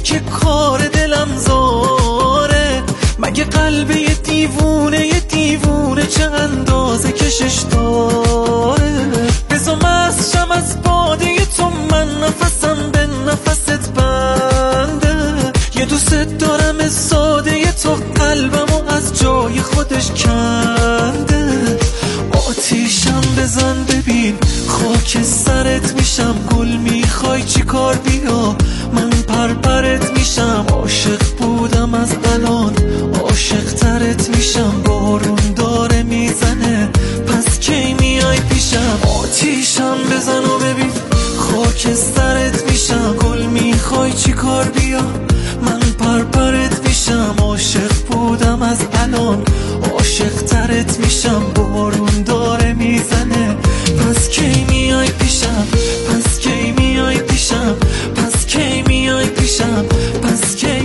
که کار دلم زاره. مگه قلب یه دیوونه چه اندازه کشش داره. بزا مستشم از باده تو، من نفسم به نفست بنده. یه دوست دارم ساده تو، قلبمو از جای خودش کنده. آتیشم بزن ببین خاک سرت میشم. گل میخوای چی کار بیا، من پرپرت میشم. عاشق بودم از الان عاشق ترت میشم. بارون داره میزنه پس کی میای پیشم. آتیشم بزن و ببین خاک سرت میشم. گل میخوای چی کار بیا، من پرپرت میشم. عاشق بودم از الان عاشق ترت میشم. بارون داره میزنه پس کی میای پیشم. پس کی میای پیشم. پس کی میای پیشم. پس کی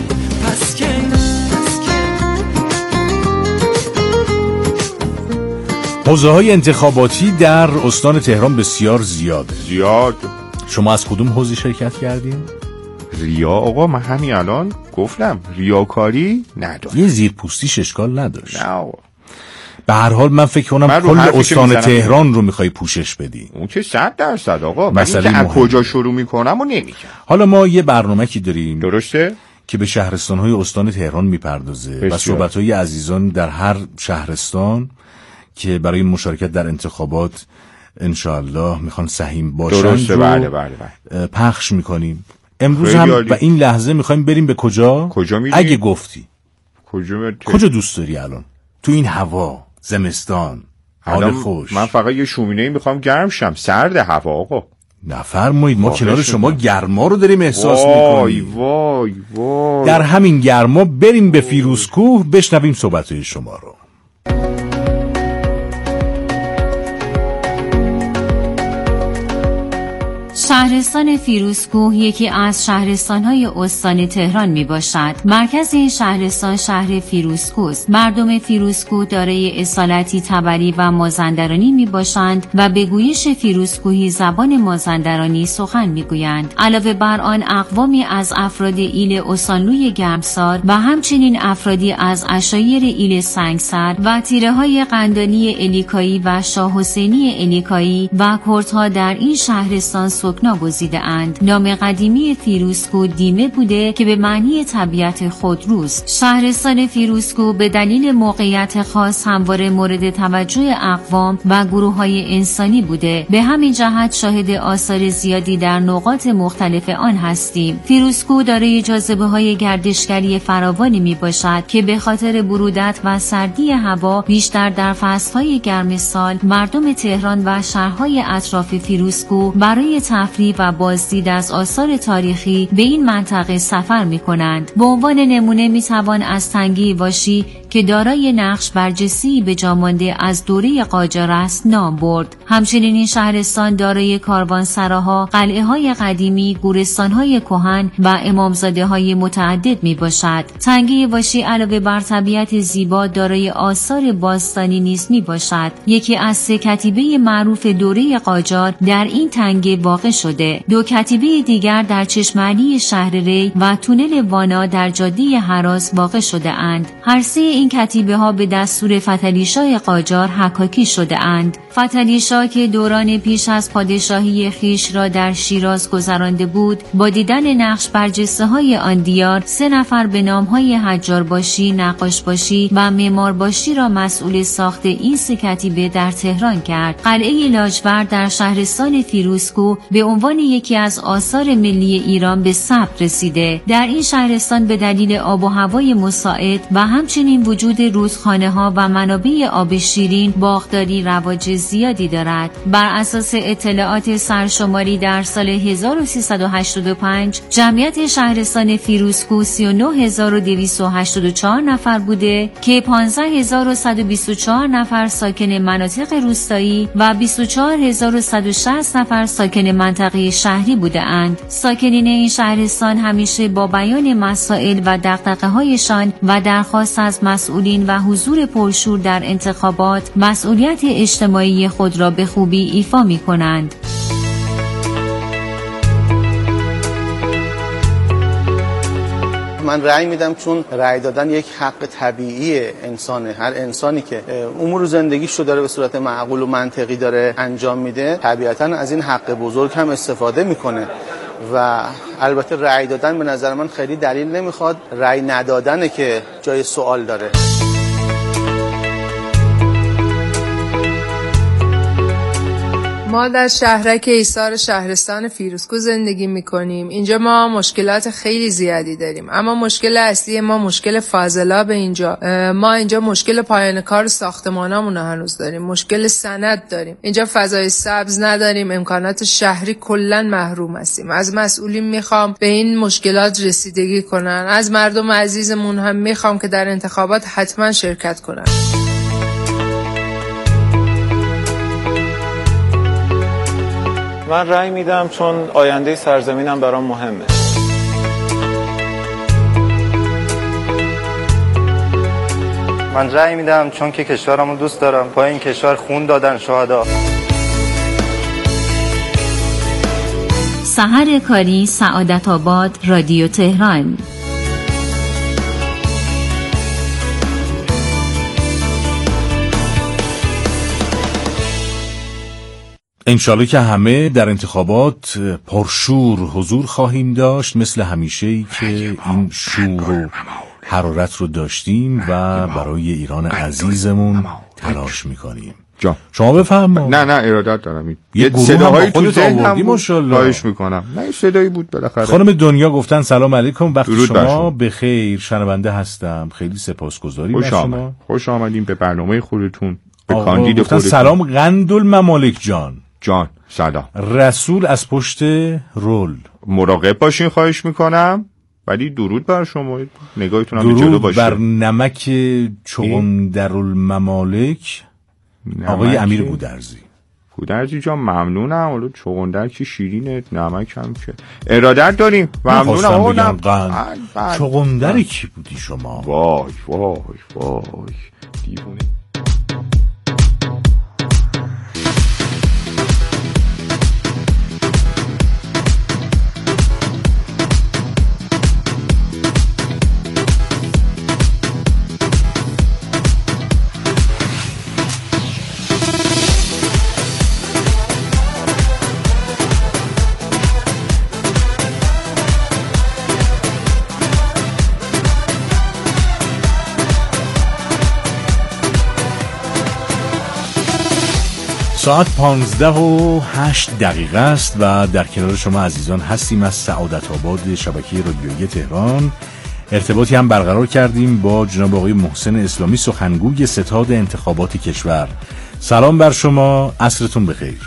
حوزه‌های انتخاباتی در استان تهران بسیار زیاد. شما از کدوم حوزه شرکت کردین؟ ریا آقا، من همین الان گفتم ریاکاری نداره. یه زیرپوستیش اشکال نداشت. نه آقا. به هر حال من فکر کنم کل استان تهران رو میخوای پوشش بدی. اون که 100% آقا. من اینکه از کجا شروع میکنم و نمیکنم. حالا ما یه برنامه کی داریم، درسته، که به شهرستان‌های استان تهران میپردازه و صحبت‌های عزیزان در هر شهرستان که برای مشارکت در انتخابات انشاءالله میخوان سهیم باشن. درسته، بله. پخش میکنیم. امروز هم و این لحظه میخوایم بریم به کجا میریم؟ اگه گفتی کجا دوست داری الان تو این هوا زمستان حال خوش؟ من فقط یه شومینه‌ای میخوام گرم شم. سرد هوا آقا. نفرمایید، ما کنار شما گرما رو داریم احساس میکنیم. وای در همین گرما بریم به فیروزکوه بشنویم صحبت‌های شما رو. شهرستان فیروزکوه یکی از شهرستان‌های استان تهران میباشد. مرکز این شهرستان شهر فیروزکوه است. مردم فیروزکوه دارای اصالتی تبری و مازندرانی میباشند و به گویش فیروزکوهی زبان مازندرانی سخن میگویند. علاوه بر آن اقوامی از افراد ایل استانلوی گرمسار و همچنین افرادی از عشایر ایل سنگسر و تیره‌های قندانی الیکایی و شاه حسینی الیکایی و کردها در این شهرستان سکنا گزیده اند. نام قدیمی فیروزکوه دیمه بوده که به معنی طبیعت خودروست. شهرستان فیروزکوه به دلیل موقعیت خاص همواره مورد توجه اقوام و گروه‌های انسانی بوده. به همین جهت شاهد آثار زیادی در نقاط مختلف آن هستیم. فیروزکوه دارای جاذبه‌های گردشگری فراوانی میباشد که به خاطر برودت و سردی هوا بیشتر در فصل‌های گرم سال مردم تهران و شهرهای اطراف فیروزکوه برای تفریح و بازدید از آثار تاریخی به این منطقه سفر می‌کنند. به عنوان نمونه می‌توان از تنگه واشی که دارای نقش برجسته به جا مانده از دوره قاجار است نام برد. همچنین این شهرستان دارای کاروانسراها، قلعه‌های قدیمی، گورستان‌های کهن و امامزاده‌های متعدد میباشد. تنگه واشی علاوه بر طبیعت زیبا دارای آثار باستانی نیز میباشد. یکی از 3 کتیبه معروف دوره قاجار در این تنگه واقع شده. 2 کتیبه دیگر در چشمعلی شهر ری و تونل وانا در جاده هراس واقع شده اند. هر 3 این کتیبه ها به دستور فتحعلی‌شاه قاجار حکاکی شده اند. فتحعلی‌شاه که دوران پیش از پادشاهی خیش را در شیراز گذرانده بود، با دیدن نقش برجسته‌های آن دیار 3 نفر به نام‌های حجارباشی، نقاشباشی و معمارباشی را مسئول ساخت این 3 کتیبه در تهران کرد. قلعه لاجورد در شهرستان فیروزکوه به عنوان یکی از آثار ملی ایران به ثبت رسیده. در این شهرستان به دلیل آب و هوای مساعد و همچنین وجود رودخانه‌ها و منابع آب شیرین باغداری رواج زیادی دارد. بر اساس اطلاعات سرشماری در سال 1385 جمعیت شهرستان فیروزکوه 39284 نفر بوده که 15124 نفر ساکن مناطق روستایی و 24160 نفر ساکن منطقه شهری بوده اند. ساکنین این شهرستان همیشه با بیان مسائل و دغدغه‌هایشان و درخواست از مسئولین و حضور پرشور در انتخابات مسئولیت اجتماعی خود را به خوبی ایفا می‌کنند. من رأی میدم چون رأی دادن یک حق طبیعی انسانه. هر انسانی که امور زندگیش رو داره به صورت معقول و منطقی داره انجام میده، طبیعتاً از این حق بزرگ هم استفاده میکنه و البته رأی دادن به نظر من خیلی دلیل نمیخواد، رأی ندادنه که جای سوال داره. ما در شهرک ایثار شهرستان فیروزکوه زندگی میکنیم. اینجا ما مشکلات خیلی زیادی داریم، اما مشکل اصلی ما مشکل فاضلاب اینجا. ما اینجا مشکل پایان کار ساختمانامون هنوز داریم، مشکل سند داریم. اینجا فضای سبز نداریم، امکانات شهری کلا محروم هستیم. از مسئولین میخوام به این مشکلات رسیدگی کنن. از مردم عزیزمون هم میخوام که در انتخابات حتما شرکت کنن. من رأی میدم چون آینده سرزمینم برام مهمه. من رأی میدم چون که کشورمو دوست دارم. با این کشور خون دادن شهدا. سحر کاری، سعادت آباد، رادیو تهران. انشالله که همه در انتخابات پرشور حضور خواهیم داشت، مثل همیشه‌ای که این شور و حرارت رو داشتیم و برای ایران عزیزمون تلاش میکنیم. شما بفرمایید. نه ارادت دارم. یه صداهایی تو ذهنم ماشاءالله. خواهش میکنم. نه صدایی بود بالاخره. خانم دنیا گفتن سلام علیکم، وقت شما بخیر، شنونده هستم، خیلی سپاسگزاریم از شما. خوش آمدین به برنامه خودتون، به کاندید خودتون. سلام قندالممالک جان سلام. رسول از پشت رول، مراقب باشین خواهش میکنم. ولی درود بر شما، نگاهتون هم جلو باشه. درود بر نمک چغندرالممالک آقای امیر گودرزی جان ممنونم. حالا چغندر که شیرینه، نمک هم که ارادت داریم. ممنونم آقا. چغندر کی بودی شما؟ وای دیوونه. ساعت 15:08 است و در کنار شما عزیزان هستیم از سعادت آباد شبکه رادیویی تهران. ارتباطی هم برقرار کردیم با جناب آقای محسن اسلامی، سخنگوی ستاد انتخابات کشور. سلام بر شما، عصرتون بخیر.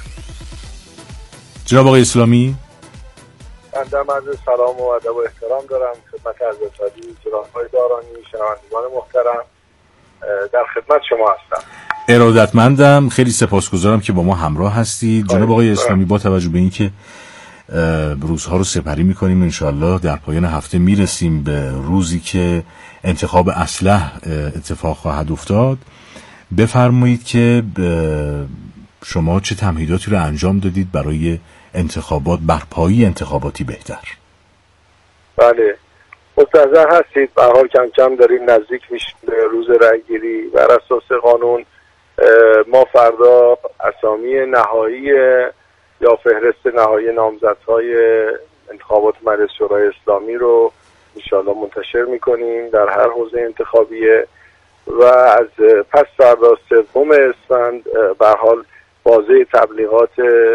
جناب آقای اسلامی، بنده عرض سلام و ادب و احترام دارم خدمت حضرت علی جناب آقای دارانی، شنوندگان محترم، در خدمت شما هستم. ارادتمندم، خیلی سپاسگزارم که با ما همراه هستید. جناب آقای اسلامی، با توجه به اینکه روزها رو سپری میکنیم، انشالله در پایان هفته میرسیم به روزی که انتخاب اسلح اتفاق خواهد افتاد، بفرمایید که شما چه تمهیداتی رو انجام دادید برای انتخابات، برپایی انتخاباتی بهتر؟ بله، مستحضر هستید. به حال کم کم داریم نزدیک میشیم به روز رأی‌گیری. بر اساس قانون ما فردا اسامی نهایی یا فهرست نهایی نامزدهای انتخابات مجلس شورای اسلامی رو انشاءالله منتشر میکنیم در هر حوزه انتخابیه و از پس فردا 3 اسفند به حال بازه تبلیغات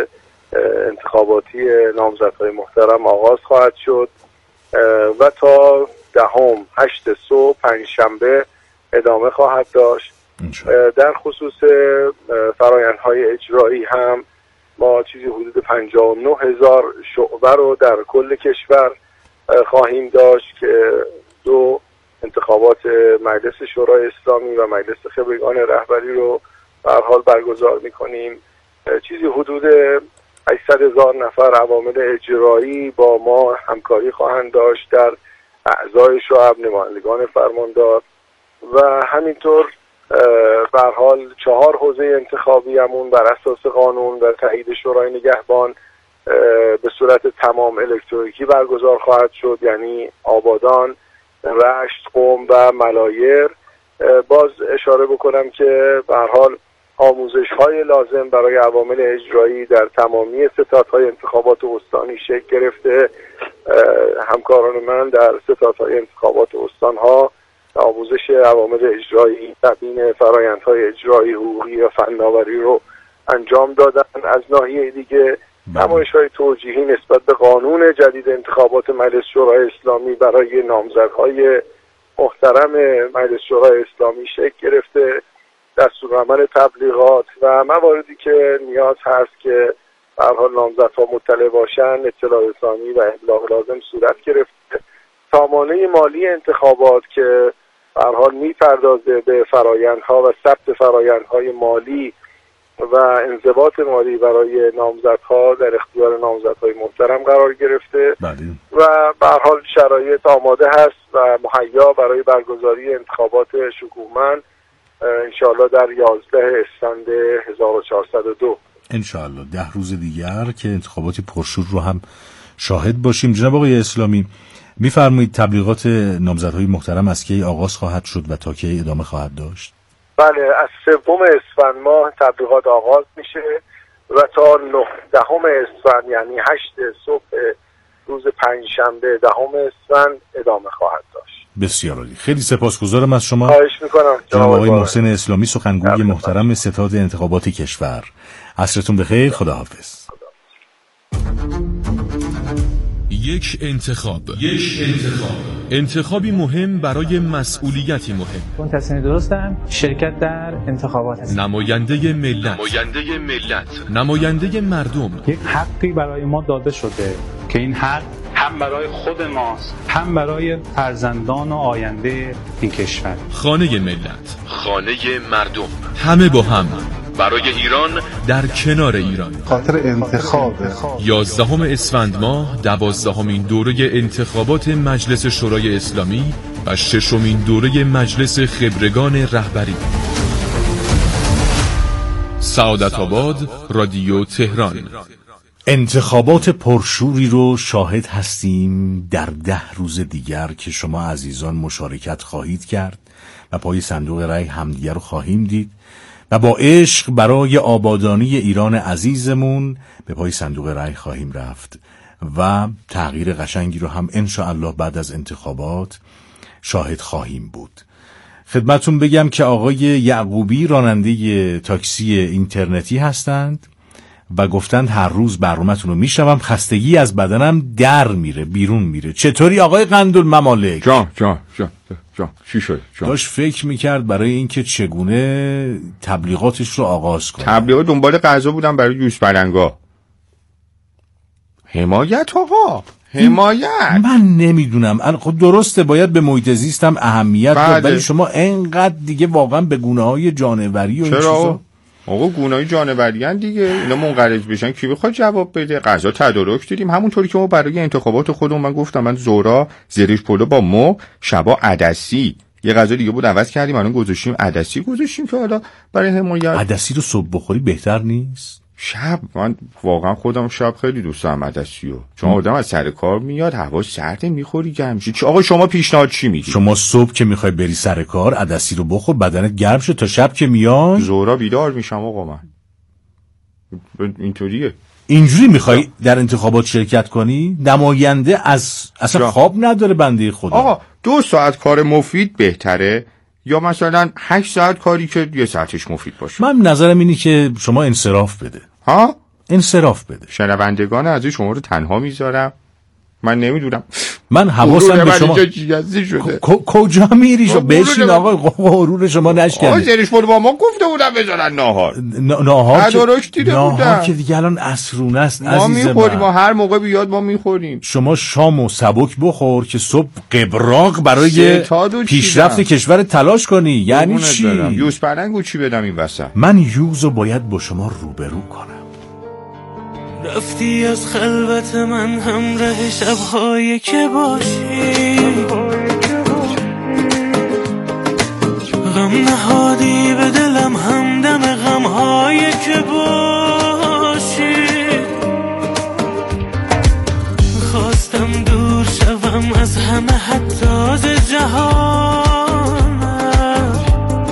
انتخاباتی نامزدهای محترم آغاز خواهد شد و تا 8 صبح پنجشنبه ادامه خواهد داشت. در خصوص فرآیندهای اجرایی هم ما چیزی حدود 59,000 شعبه رو در کل کشور خواهیم داشت که 2 انتخابات مجلس شورای اسلامی و مجلس خبرگان رهبری رو به هر حال برگزار می‌کنیم. چیزی حدود 800,000 نفر عوامل اجرایی با ما همکاری خواهند داشت در اعضای شعب، نمایندگان فرماندار و همینطور به هر حال 4 حوزه انتخابی همون بر اساس قانون و تایید شورای نگهبان به صورت تمام الکترونیکی برگزار خواهد شد، یعنی آبادان، رشت، قم و ملایر. باز اشاره بکنم که به هر حال آموزش‌های لازم برای عوامل اجرایی در تمامی ستادهای انتخابات استانی شکل گرفته. همکاران من در ستادهای انتخابات استان‌ها آموزش عوامل اجرایی، تبیین فرآیندهای اجرایی، حقوقی و فناوری رو انجام دادن. از ناحیه دیگه نمایش‌های توجیهی نسبت به قانون جدید انتخابات مجلس شورای اسلامی برای نامزدهای محترم مجلس شورای اسلامی شکل گرفته. دستورالعمل تبلیغات و مواردی که نیاز هست که به هر حال نامزدها مطلع باشن، اطلاع رسانی و ابلاغ لازم صورت گرفته. سامانه مالی انتخابات که به هر حال میپردازه به فرآیندها و ثبت فرآیندهای مالی و انضباط مالی برای نامزدها در اختیار نامزدهای محترم قرار گرفته و به هر حال شرایط آماده هست و مهیا برای برگزاری انتخابات شکوهمند انشاءالله در 11 اسفند 1402. انشاءالله 10 روز دیگر که انتخابات پرشور رو هم شاهد باشیم. جناب آقای اسلامی، میفرمایید تبلیغات نامزدهای محترم از کی آغاز خواهد شد و تا کی ادامه خواهد داشت؟ بله، از 3 اسفند ماه تبلیغات آغاز میشه و تا 9 اسفند یعنی 8 صبح روز پنجشنبه 10 اسفند ادامه خواهد داشت. بسیار عالی، خیلی سپاسگزارم از شما. خواهش میکنم جناب آقای محسن اسلامی، سخنگوی محترم ستاد انتخابات کشور. عصرتون بخیر، خداحافظ. یک انتخابی مهم برای مسئولیتی مهم. اون تصمیم درستم شرکت در انتخابات هست. نماینده ملت، نماینده مردم. یک حقی برای ما داده شده که این حق هم برای خود ماست، هم برای فرزندان و آینده این کشور. خانه ملت، خانه مردم، همه با هم برای ایران، در کنار ایران. خاطر انتخاب 11 اسفند ماه 12مین دوره انتخابات مجلس شورای اسلامی و 6مین دوره مجلس خبرگان رهبری. سعادت آباد، رادیو تهران. انتخابات پرشوری رو شاهد هستیم در 10 روز دیگر که شما عزیزان مشارکت خواهید کرد و پای صندوق رای همدیگر رو خواهیم دید و با عشق برای آبادانی ایران عزیزمون به پای صندوق رای خواهیم رفت و تغییر قشنگی رو هم انشاءالله بعد از انتخابات شاهد خواهیم بود. خدمتون بگم که آقای یعقوبی راننده تاکسی اینترنتی هستند و گفتند هر روز برنامه‌تون رو میشنوم، خستگی از بدنم در میره بیرون میره. چطوری آقای قندالممالک؟ جان چی شد؟ داشت فکر میکرد برای اینکه چگونه تبلیغاتش رو آغاز کنه. تبلیغات دنبال غذا بودم برای یوز بلنگا. حمایت آقا، حمایت. من نمیدونم، خب درسته باید به محیط زیستم اهمیت داد، ولی شما اینقدر دیگه واقعا به گونه‌های جانوری و این چیزا. آقا گونه‌های جانوریان دیگه، اینا منقرض بشن کی بخواد جواب بده؟ غذا تدارک دیدیم، همونطوری که ما برای انتخابات خودمون، من گفتم من زورا زریش پلو با مو، شبا عدسی، یه غذا دیگه بود عوض کردیم، الان گذاشتیم عدسی گذاشتیم که حالا برای حمایت. عدسی رو صبح بخوری بهتر نیست؟ شب من واقعا خودم شب خیلی دوست دارم عدسیو، چون آدم از سر کار میاد هوا سرده میخوری گرم شه. آقا شما پیشنهاد چی میدی؟ شما صبح که میخوای بری سر کار عدسی رو بخور، بدنت گرم شه تا شب که میای زورا بیدار میشم. آقا من اینطوریه. اینجوری میخوای در انتخابات شرکت کنی؟ نماینده اصلا خواب نداره بنده خدا. آقا 2 ساعت کار مفید بهتره یا مثلا 8 ساعت کاری که 1 ساعتش مفید باشه؟ من نظرم اینه که شما انصراف بده. ها؟ انصراف بده. شنوندگان عزیز شما رو تنها میذارم. من نمیدونم. من حواسم به شما کجا میری؟ شما بشین آقا، غرور شما نشکنه. آقا زریش بود با ما گفته بودم بذارن ناهار ناهار که دیگه الان عصرونه است ما میخوریم، ما هر موقع بیاد ما میخوریم. شما شامو سبک بخور که صبح قبراق برای پیشرفت کشور تلاش کنی. یعنی چی؟ یوز پلنگو چی بدم این وسط؟ من یوزو باید با شما روبرو کنم. رفتی از خلوت من همراه شب‌هایی که باشی، غم نهادی به دلم همدم غم‌هایی که باشی. خواستم دور شوم از همه حتی از جهانم،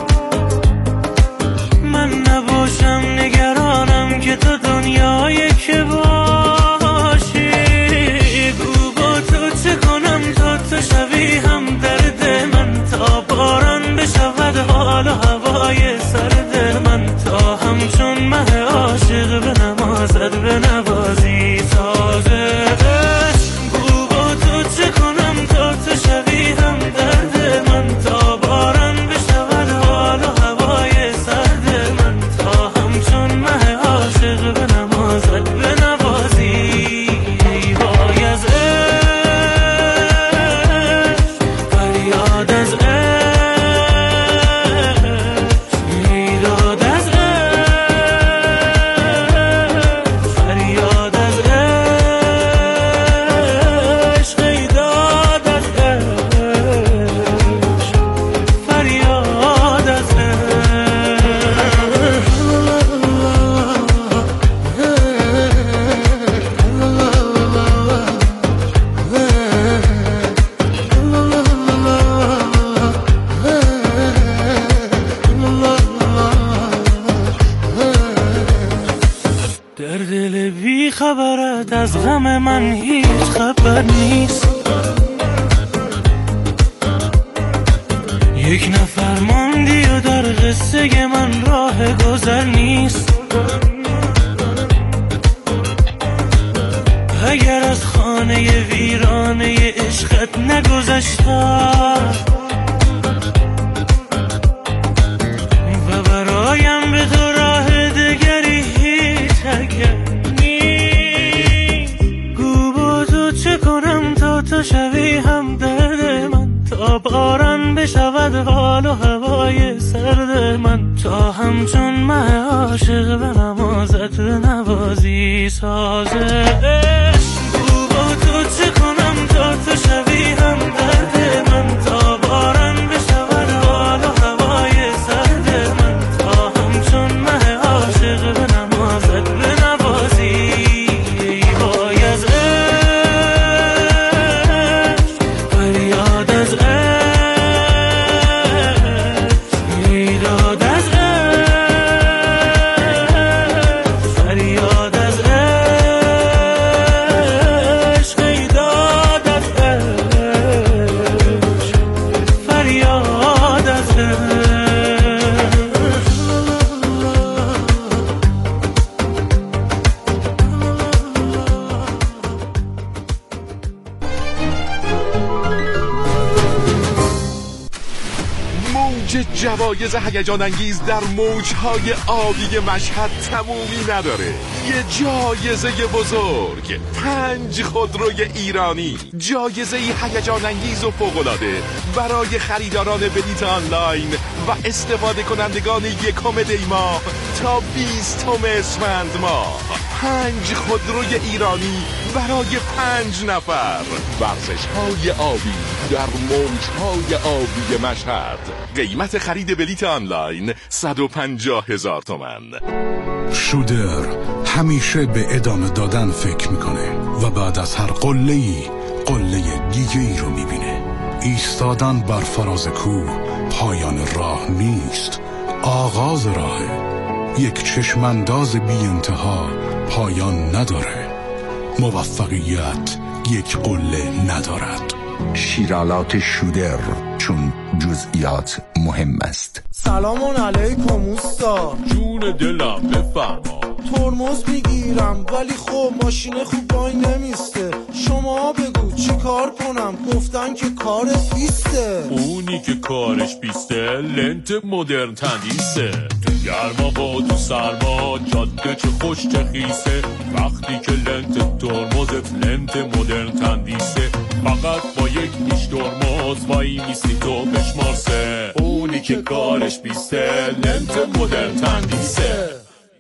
من نباشم نگرانم که تو دنیای که باشی. گو با تو چه کنم تا تو شوی هم درد من، تا باران بشود حال و هوای سرد من، تا همچون مه عاشق به نمازد به نوازی تازه. گو با تو چه کنم تا تو شوی هم درد من، تا باران بشود حال و هوای سرد من، تا همچون مه عاشق به نمازد به نوازی. ای وای از عشق، فریاد از عشق، میداد از عشق، فریاد از عشق، ایداد از عشق، فریاد از در دل بی خبرت از غم من هیچ خبر نیست. یک نفر ماندی و در قصه من راه گذر نیست. اگر از خانه ویرانه عشقت نگذشتم و برایم به تو راه دگری هیچ اگر نیست. گو با تو چه کنم تا تو شوی هم درد من، تا باران بشود حال و هوای سرد من، تا همچون مه عاشق به نمازت به نوازی سازه. گو با تو چه کنم تا تو شوی هم درد من، تا باران بشود حال و هوای سرد من، تا همچون مه عاشق به نمازت به نوازی. ای وای از عشق، فریاد از عشق، میداد از عشق، فریاد از عشق، ایداد از عشق، فریاد از عشق. موج جوایز هیجان انگیز در موجهای آبی مشهد تمومی نداره. یه جایزه بزرگ، 5 خودروی ایرانی، جایزه هیجان انگیز و فوق‌العاده برای خریداران بلیت آنلاین و استفاده کنندگان یکم دی ماه تا 20 اسفند ماه. 5 خودروی ایرانی برای 5 نفر. ورزش‌های آبی در موجهای آبی مشهد. قیمت خرید بلیت آنلاین 150,000 تومان. شودر همیشه به ادامه دادن فکر میکنه و بعد از هر قله‌ای قله دیگه ای رو میبینه. ایستادن بر فراز کوه پایان راه نیست، آغاز راهه. یک چشمانداز بی انتها پایان نداره. موفقیت یک قله ندارد. شیرالات شودر، چون جزئیات مهم است. سلام علیکم اوستا. جون دلم بفرما. ترمز میگیرم ولی خب ماشین خوب وای نمیسته. شما بگو چی کار کنم؟ گفتن که کارت بیسته. اونی که کارش بیسته لنت مدرن تندیسه. تو گرما با تو سرما جاده چه خوش چه خیسه. وقتی که لنت ترمزت لنت مدرن تندیسه، فقط با یک نیش ترمز وای میستی تو بشمارسه. اونی که کارش بیسته لنت مدرن تندیسه.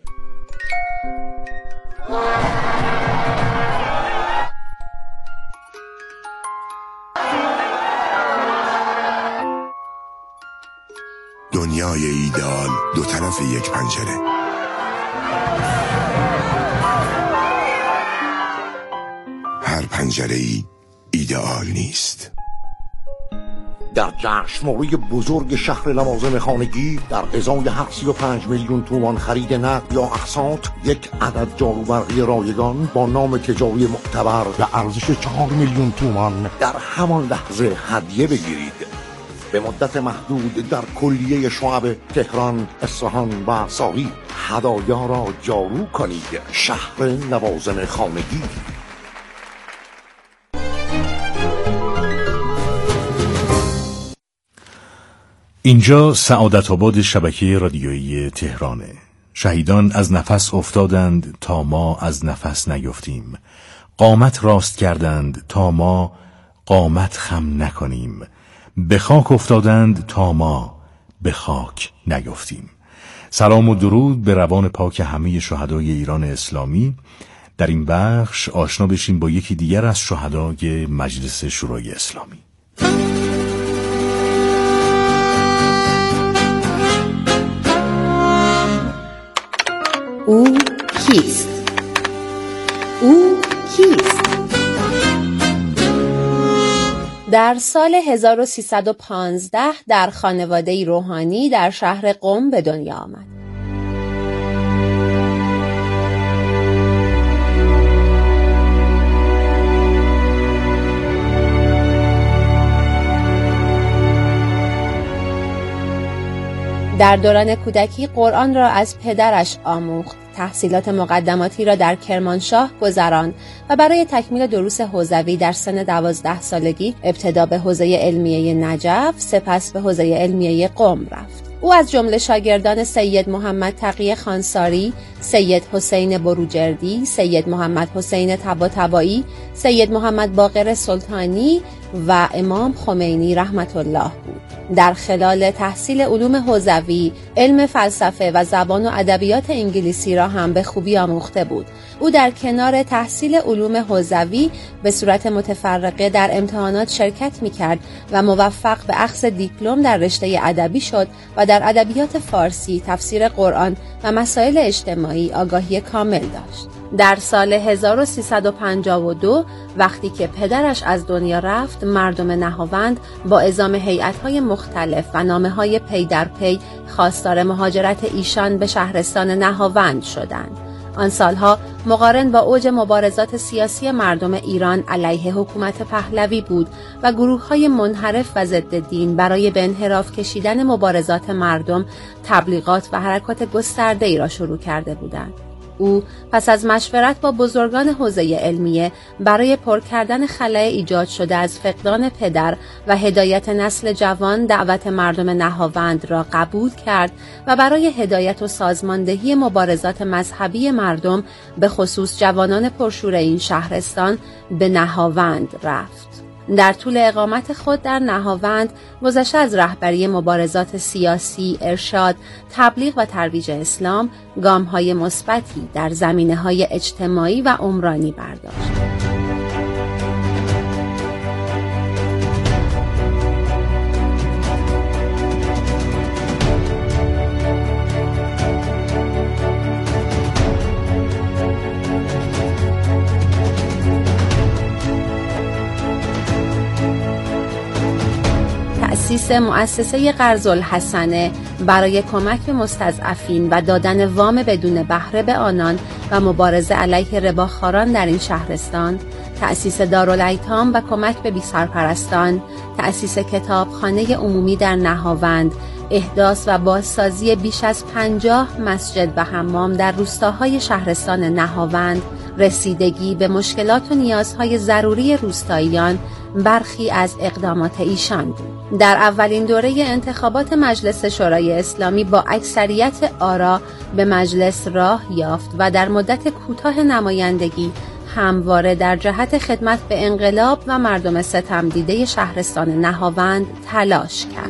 دنیای ایدئال دو طرف یک پنجره. هر پنجره‌ای ایدئال نیست. در جشنواره بزرگ شهر لوازم خانگی در ازای 35 میلیون تومان خرید نقد یا اقساط یک عدد جاروبرقی رایگان با نام تجاری معتبر به ارزش 4 میلیون تومان در همان لحظه هدیه بگیرید. به مدت محدود در کلیه شعب تهران، اصفهان و ساری هدایا را جارو کنید. شهر لوازم خانگی. اینجا سعادت آباد شبکه رادیویی تهرانه. شهیدان از نفس افتادند تا ما از نفس نیفتیم. قامت راست کردند تا ما قامت خم نکنیم. به خاک افتادند تا ما به خاک نیفتیم. سلام و درود به روان پاک همه شهدای ایران اسلامی. در این بخش آشنا بشیم با یکی دیگر از شهدای مجلس شورای اسلامی. او کیست؟ او کیست؟ در سال 1315 در خانواده‌ای روحانی در شهر قم به دنیا آمد. در دوران کودکی قرآن را از پدرش آموخت. تحصیلات مقدماتی را در کرمانشاه گذراند و برای تکمیل دروس حوزوی در سن 12 سالگی ابتدا به حوزه علمیه نجف سپس به حوزه علمیه قم رفت. او از جمله شاگردان سید محمد تقی خانساری، سید حسین بروجردی، سید محمد حسین طباطبایی، سید محمد باقر سلطانی و امام خمینی رحمت الله بود. در خلال تحصیل علوم حوزوی، علم فلسفه و زبان و ادبیات انگلیسی را هم به خوبی آموخته بود. او در کنار تحصیل علوم حوزوی به صورت متفرقه در امتحانات شرکت می‌کرد و موفق به اخذ دیپلم در رشته ادبی شد و در ادبیات فارسی، تفسیر قرآن و مسائل اجتماعی آگاهی کامل داشت. در سال 1352 وقتی که پدرش از دنیا رفت، مردم نهاوند با اعزام هیئت‌های مختلف و نامه‌های پی در پی خواستار مهاجرت ایشان به شهرستان نهاوند شدند. آن سالها مقارن با اوج مبارزات سیاسی مردم ایران علیه حکومت پهلوی بود و گروه‌های منحرف و ضد دین برای به انحراف کشیدن مبارزات مردم تبلیغات و حرکات گسترده‌ای را شروع کرده بودند. او پس از مشورت با بزرگان حوزه علمیه برای پر کردن خلأ ایجاد شده از فقدان پدر و هدایت نسل جوان دعوت مردم نهاوند را قبول کرد و برای هدایت و سازماندهی مبارزات مذهبی مردم به خصوص جوانان پرشور این شهرستان به نهاوند رفت. در طول اقامت خود در نهاوند گذشته از رهبری مبارزات سیاسی، ارشاد، تبلیغ و ترویج اسلام، گام‌های مثبتی در زمینه‌های اجتماعی و عمرانی برداشت. تأسیس مؤسسه قرض‌الحسنه برای کمک به مستضعفین و دادن وام بدون بهره به آنان و مبارزه علیه رباخواران در این شهرستان، تأسیس دارالایتام و کمک به بی‌سرپرستان، تأسیس کتابخانه عمومی در نهاوند، احداث و بازسازی بیش از 50 مسجد و حمام در روستاهای شهرستان نهاوند، رسیدگی به مشکلات و نیازهای ضروری روستاییان برخی از اقدامات ایشان بود. در اولین دوره انتخابات مجلس شورای اسلامی با اکثریت آرا به مجلس راه یافت و در مدت کوتاه نمایندگی همواره در جهت خدمت به انقلاب و مردم ستم دیده شهرستان نهاوند تلاش کرد.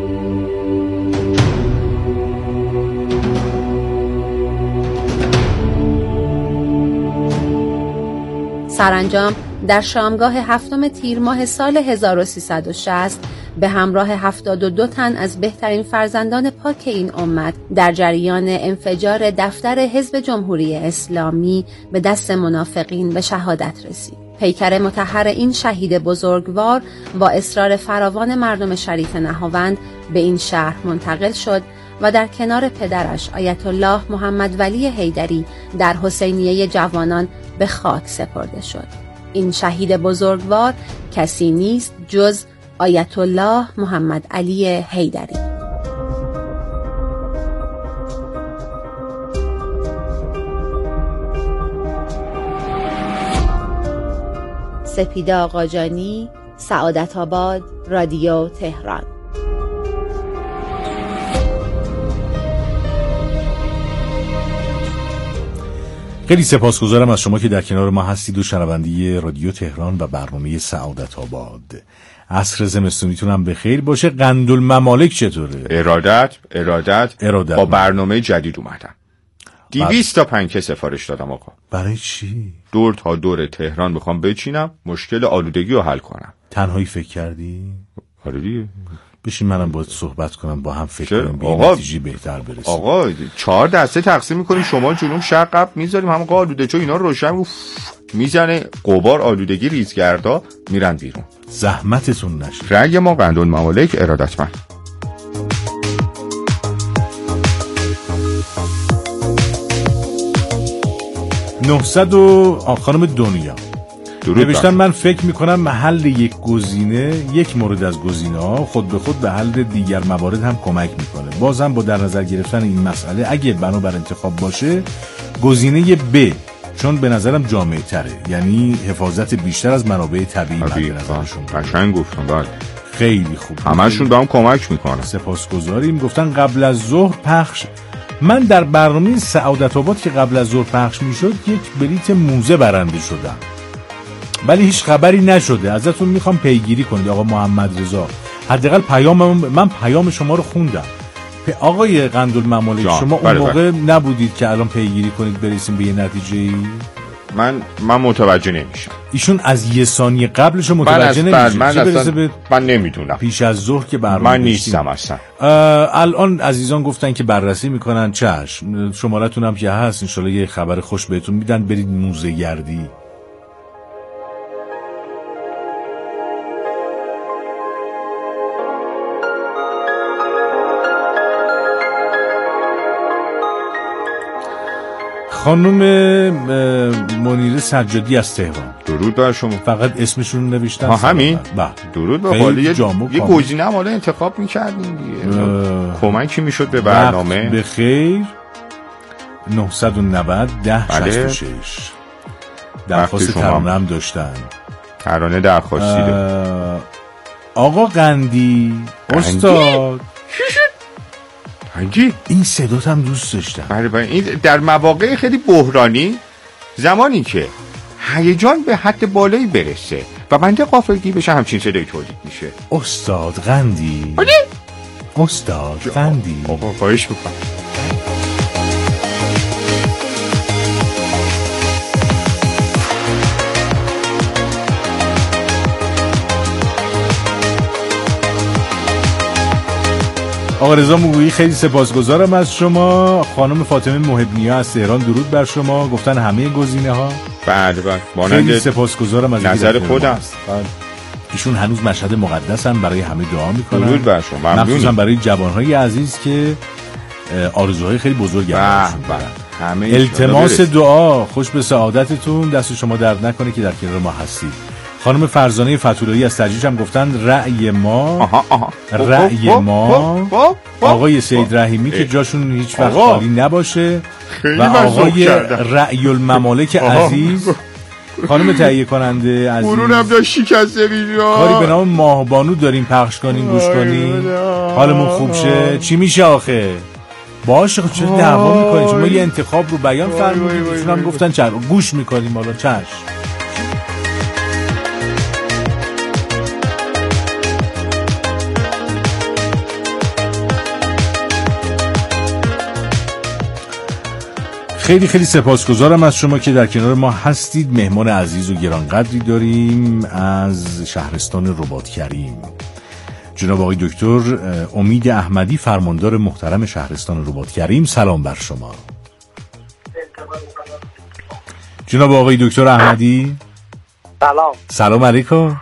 سرانجام در شامگاه 7 تیر ماه سال 1360 به همراه 72 تن از بهترین فرزندان پاک این امت در جریان انفجار دفتر حزب جمهوری اسلامی به دست منافقین به شهادت رسید. پیکر مطهر این شهید بزرگوار با اصرار فراوان مردم شریف نهاوند به این شهر منتقل شد و در کنار پدرش آیت الله محمد ولی حیدری در حسینیه جوانان به خاک سپرده شد. این شهید بزرگوار کسی نیست جز آیت الله محمد علی حیدری. سپیده آقاجانی، سعادت آباد، رادیو تهران. خیلی سپاسگزارم از شما که در کنار ما هستید و شنونده رادیو تهران و برنامه سعادت آباد. عصر زمستونیتون هم بخیر باشه. قندالممالک چطوره؟ ارادت با برنامه جدید اومدم. 200 تا پنکه سفارش دادم آقا. برای چی؟ دور تا دور تهران میخوام بچینم مشکل آلودگی رو حل کنم. تنهایی فکر کردی؟ آره دیگه. بشین منم باید صحبت کنم با هم فکر کنیم به نتیجه بهتر برسیم. آقا 4 دسته تقسیم میکنیم شمال جنوب شرق غرب میذاریم هم آلوده چو اینا رو روشن میزنه غبار آلودگی ریزگردا میرن بیرون. زحمتتون نشه. رنگ ما قندالممالک ارادتمند. 900 خانم دنیا نوشتن من فکر میکنم حل یک گزینه یک مورد از گزینه‌ها خود به خود به حل دیگر موارد هم کمک میکنه. باز هم با در نظر گرفتن این مسئله اگه بنابر انتخاب باشه گزینه ب، چون به نظرم جامع تره، یعنی حفاظت بیشتر از منابع طبیعی من به نظرشون. قشنگ گفتم. بله خیلی خوب. همشون به هم کمک میکنه. سپاسگزاریم. گفتن قبل از ظهر پخش. من در برنامه سعادت آباد که قبل از ظهر پخش میشد یک بلیت موزه برنده شدم، ولی هیچ خبری نشده. ازتون میخوام پیگیری کنید آقا محمد رضا. حداقل من پیام شما رو خوندم. آقای قندالممالک شما اون موقع نبودید که الان پیگیری کنید برسیم به یه نتیجه‌ای؟ من متوجه نمیشم. ایشون از یه ثانیه قبلش متوجه نمیشه. من نمیدونم. پیش از ظهر که برنامه من نیستم اصلا. الان عزیزان گفتن که بررسی میکنن. چشم، شمارتون هم که هست، انشالله یه خبر خوش بهتون میدن. برید موزه گردی. خانم منیره سجادی از تهران، درود بر شما. فقط اسمشون نوشتن. همین؟ درود به حالی. یه گزینه هم حالا انتخاب می‌کردیم دیگه، کمکی میشد به برنامه. به خیر. 990 1066 درخواست ترانه هم داشتن. ترانه درخواستی ده. آقا قندی استاد هنگی این صدات هم دوست داشتم. بله این در مواقع خیلی بحرانی، زمانی که هیجان به حد بالایی برسه و بنده غافلگیر بشه، همچین صدایی تولید میشه. استاد قندی. استاد قندی. آقا خواهش میکنم. آقا رضا موگویی خیلی سپاسگزارم از شما. خانم فاطمه محبنیا از تهران درود بر شما. گفتن همه گزینه ها. بله خیلی سپاسگزارم از نظر خودم. ایشون هنوز مشهد مقدسن، برای همه دعا میکنن. درود بر شما. مخصوصا برای جوانهای عزیز که آرزوهای خیلی بزرگی دارن. التماس دعا. خوش به سعادتتون. دست شما درد نکنه که در کنار ما هستید. خانم فرزانه فتولایی از ترجیح هم گفتن رأی ما. رأی ما آقای سید رحیمی که جاشون هیچ وقت خالی نباشه و آقای رأی الممالک عزیز. خانم تهیه کننده عزیز برونم داشت شکسته بیجا کاری به نام ماهبانو داریم پخش کنیم گوش کنیم حالمون خوب شه. چی میشه آخه؟ باشه خود چرا دعوا میکنیم؟ شما یه انتخاب رو بیان فرمودید، ایشون هم گفتن چشم گوش میکنیم. حالا چشم. خیلی خیلی سپاسگزارم از شما که در کنار ما هستید. مهمان عزیز و گرانقدری داریم از شهرستان رباط کریم، جناب آقای دکتر امید احمدی، فرماندار محترم شهرستان رباط کریم. سلام بر شما جناب آقای دکتر احمدی. سلام علیکم.